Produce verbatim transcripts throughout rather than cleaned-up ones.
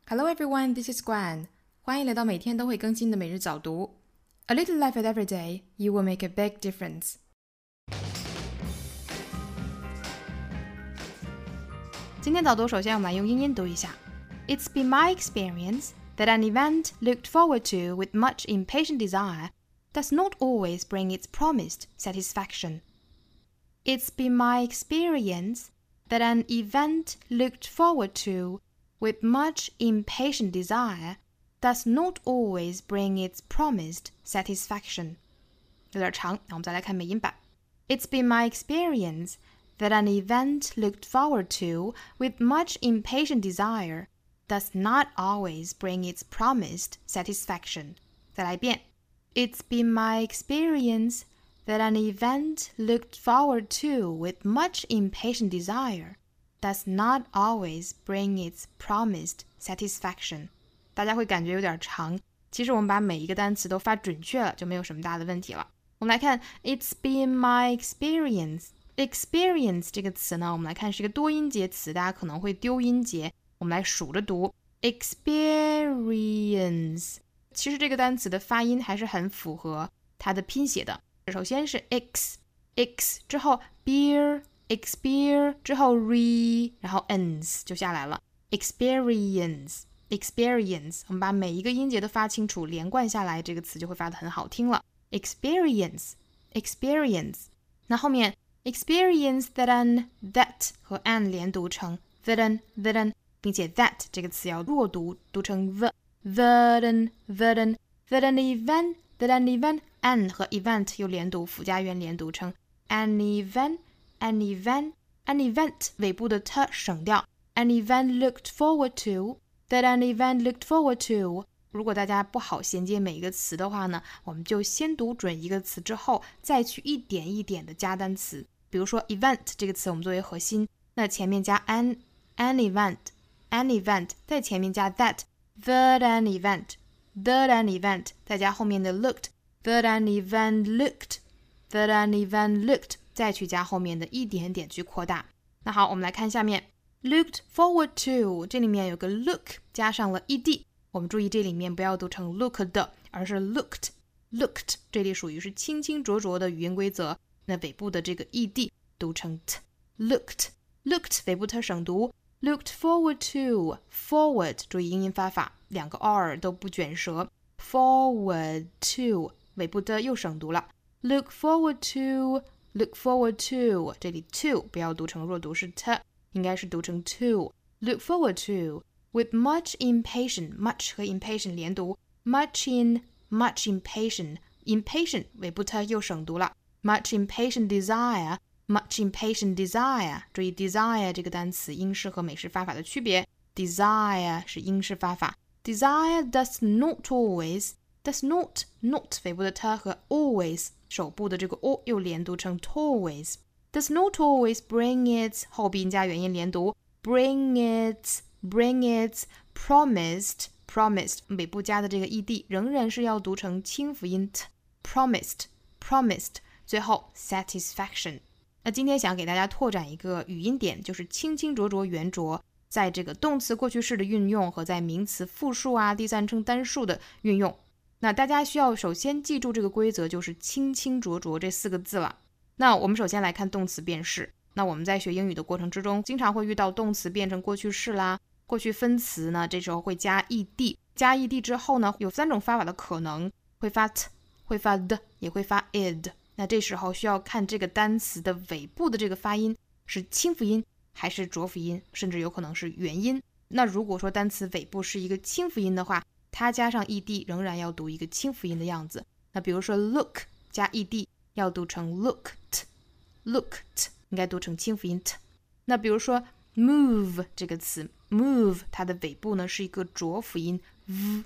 Hello everyone, this is Guan. 欢迎来到每天都会更新的每日早读。A little effort every day, you will make a big difference. 今天早读，首先我们来用英音读一下。It's been my experience that an event looked forward to with much impatient desire does not always bring its promised satisfaction. It's been my experience that an event looked forward to with much impatient desire does not always bring its promised satisfaction. 有点长，那我们再来看美音版。It's been my experience that an event looked forward to with much impatient desire does not always bring its promised satisfaction. 再来一遍。It's been my experience that an event looked forward to with much impatient desire does not always bring its promised satisfaction. 大家会感觉有点长，其实我们把每一个单词都发准确了，就没有什么大的问题了。我们来看 It's been my experience. Experience 这个词呢，我们来看是一个多音节词，大家可能会丢音节，我们来数着读 Experience. 其实这个单词的发音还是很符合它的拼写的。首先是 x x 之后 beer exper 之后 re 然后 ens 就下来了 experience experience 我们把每一个音节都发清楚，连贯下来这个词就会发得很好听了 experience experience 那后面 experience that an that 和 an 连读成 that an that an 并且 that 这个词要弱读，读成 the that an that an that an event that an event an 和 event 又连读，辅加元连读成 an event an event an event 尾部的 t 省掉 an event looked forward to that an event looked forward to 如果大家不好衔接每一个词的话呢，我们就先读准一个词之后再去一点一点的加单词。比如说 event 这个词我们作为核心，那前面加 an an event an event 在前面加 that that an event that an event 再加后面的 looked that an event looked that an event looked 再去加后面的一点点去扩大。那好，我们来看下面 looked forward to 这里面有个 look 加上了 ed， 我们注意这里面不要读成 looked 而是 looked looked 这里属于是清清浊浊的语音规则，那尾部的这个 ed 读成 t looked looked 尾部 t 省读 looked forward to forward 注意音音发法，两个 r 都不卷舌 forward to 尾部的又省读了 look forward to look forward to 这里 to 不要读成弱读是 t 应该是读成 to look forward to with much impatient much 和 impatient 连读 much in much impatient impatient 尾部 t 又省读了 much impatient desire much impatient desire 注意 desire 这个单词英式和美式发法的区别 desire 是英式发法 desire does not always does not not 尾部的 t 和 always 手部的这个 o 又连读成 always does not always bring its 后鼻音加元音连读 bring its bring its promised promised 尾部加的这个 ed 仍然是要读成清辅音 t promised promised 最后 satisfaction。 那今天想给大家拓展一个语音点，就是清清浊浊圆浊在这个动词过去式的运用和在名词复数啊第三称单数的运用。那大家需要首先记住这个规则，就是清清浊浊这四个字了。那我们首先来看动词变式。那我们在学英语的过程之中，经常会遇到动词变成过去式啦，过去分词呢，这时候会加 ed， 加 ed 之后呢，有三种发法的可能，会发 t， 会发 d， 也会发 id。那这时候需要看这个单词的尾部的这个发音是清辅音还是浊辅音，甚至有可能是元音。那如果说单词尾部是一个清辅音的话，它加上 ed 仍然要读一个清辅音的样子。那比如说 look 加 ed 要读成 looked looked 应该读成清辅音 t。 那比如说 move 这个词 move 它的尾部呢是一个浊辅音 v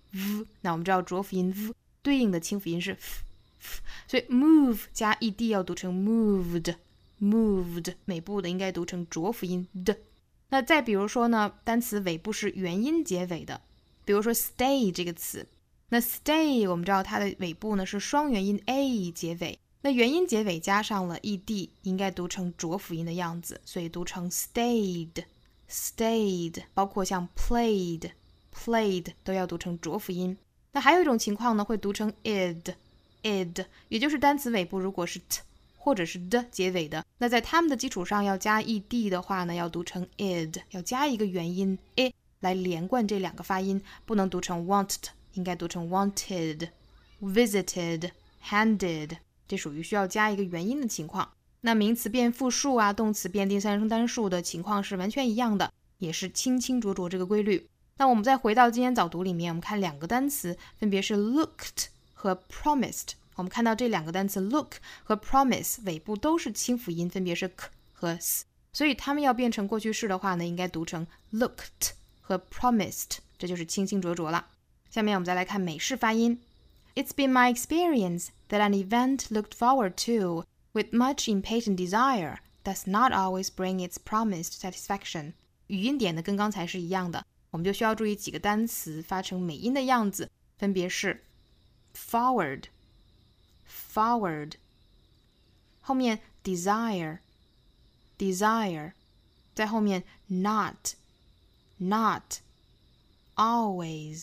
v 那我们知道浊辅音 v 对应的清辅音是 f f 所以 move 加 ed 要读成 moved moved 尾部的应该读成浊辅音 d。 那再比如说呢，单词尾部是元音结尾的，比如说 stay 这个词，那 stay 我们知道它的尾部呢是双元音 a 结尾，那元音结尾加上了 ed 应该读成浊辅音的样子，所以读成 stayed stayed， 包括像 played played 都要读成浊辅音。那还有一种情况呢，会读成 id id， 也就是单词尾部如果是 t 或者是的结尾的，那在它们的基础上要加 ed 的话呢，要读成 id， 要加一个元音 i 来连贯这两个发音，不能读成 wanted， 应该读成 wanted visited handed， 这属于需要加一个元音的情况。那名词变复数啊，动词变第三人称单数的情况是完全一样的，也是清清浊浊这个规律。那我们再回到今天早读里面，我们看两个单词，分别是 looked 和 promised。我们看到这两个单词 look 和 promise 尾部都是清辅音，分别是 k 和 s， 所以它们要变成过去式的话呢，应该读成 looked 和 promised， 这就是清清浊浊了。下面我们再来看美式发音。It's been my experience that an event looked forward to with much impatient desire does not always bring its promised satisfaction。 语音点呢跟刚才是一样的，我们就需要注意几个单词发成美音的样子，分别是 forward forward， 后面 desire desire， 在后面 not not always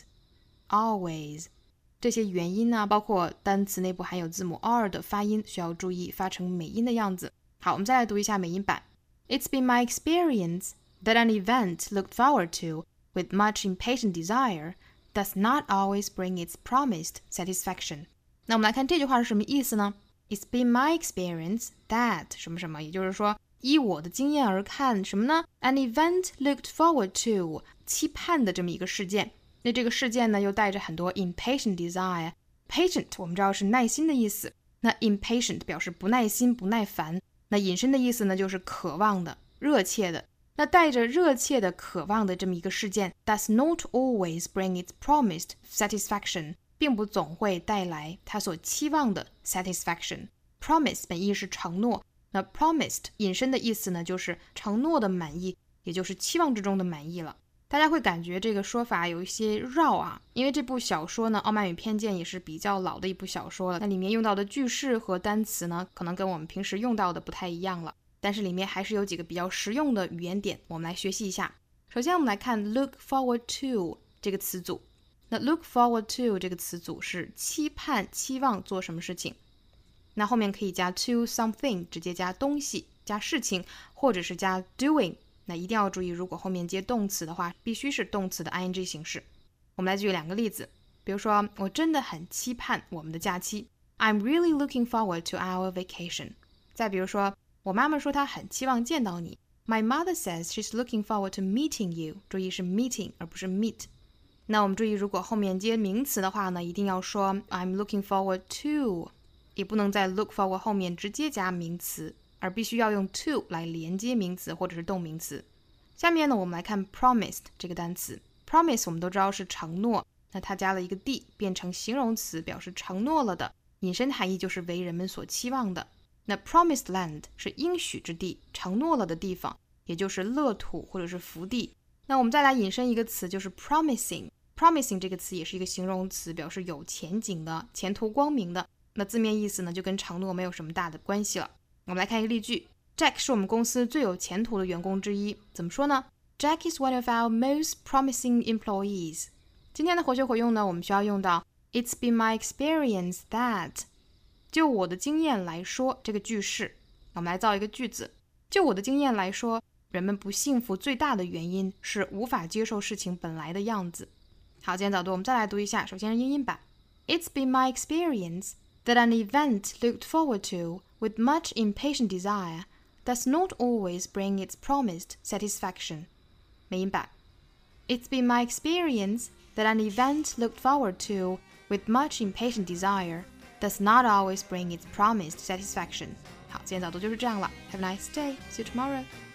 always， 这些元音呢，包括单词内部含有字母 r 的发音，需要注意发成美音的样子。好，我们再来读一下美音版。 It's been my experience that an event looked forward to with much impatient desire does not always bring its promised satisfaction。 那我们来看这句话是什么意思呢？ It's been my experience that 什么什么，也就是说依我的经验而看什么呢？ An event looked forward to 期盼的这么一个事件，那这个事件呢又带着很多 impatient desire。 patient 我们知道是耐心的意思，那 impatient 表示不耐心不耐烦，那引申的意思呢就是渴望的热切的，那带着热切的渴望的这么一个事件 does not always bring its promised satisfaction， 并不总会带来他所期望的 satisfaction。 promise 本意是承诺，那 promised 引申的意思呢就是承诺的满意，也就是期望之中的满意了。大家会感觉这个说法有一些绕啊，因为这部小说呢《傲慢与偏见》也是比较老的一部小说了，那里面用到的句式和单词呢可能跟我们平时用到的不太一样了，但是里面还是有几个比较实用的语言点，我们来学习一下。首先我们来看 look forward to 这个词组，那 look forward to 这个词组是期盼期望做什么事情，那后面可以加 to something， 直接加东西加事情，或者是加 doing，那一定要注意，如果后面接动词的话，必须是动词的 ing 形式。我们来举两个例子，比如说，我真的很期盼我们的假期 ，I'm really looking forward to our vacation。再比如说，我妈妈说她很期望见到你 ，My mother says she's looking forward to meeting you。注意是 meeting 而不是 meet。那我们注意，如果后面接名词的话呢，一定要说 I'm looking forward to， 也不能在 look forward 后面直接加名词，而必须要用 to 来连接名词或者是动名词。下面呢，我们来看 promised 这个单词。promise 我们都知道是承诺，那它加了一个 d 变成形容词，表示承诺了的，引申含义就是为人们所期望的。那 promised land 是应许之地，承诺了的地方，也就是乐土或者是福地。那我们再来引申一个词，就是 promising。 promising 这个词也是一个形容词，表示有前景的，前途光明的。那字面意思呢，就跟承诺没有什么大的关系了。我们来看一个例句， Jack 是我们公司最有前途的员工之一。怎么说呢？ Jack is one of our most promising employees。 今天的活学活用呢，我们需要用到 It's been my experience that， 就我的经验来说这个句式。我们来造一个句子，就我的经验来说，人们不幸福最大的原因是无法接受事情本来的样子。好，今天早读我们再来读一下，首先是英音版。 It's been my experience that an event looked forward to with much impatient desire does not always bring its promised satisfaction。 美音版。 It's been my experience that an event looked forward to with much impatient desire does not always bring its promised satisfaction。 好，今天早读就是这样了。Have a nice day. See you tomorrow.